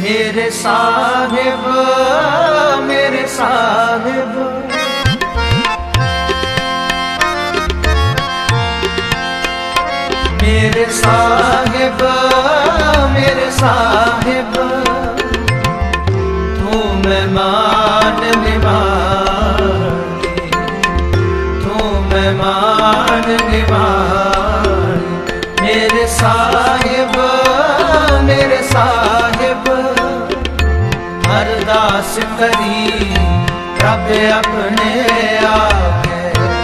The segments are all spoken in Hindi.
मेरे साहिब, मेरे साहिब, मेरे साहिब, मेरे साहिब, तू मेहमान निवारी, तू मेहमान निवारी। मेरे साहिब, मेरे साहिब, अरदास करी रब अपने आगे,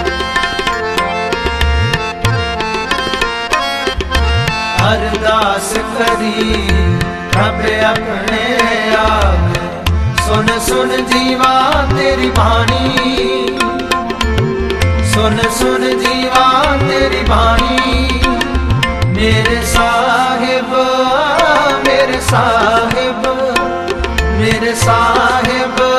अरदास करी रब अपने आगे। सुन सुन जीवा तेरी बाणी, सुन सुन जीवा तेरी बाणी। मेरे साहिब, मेरे साहिब, मेरे साहिब,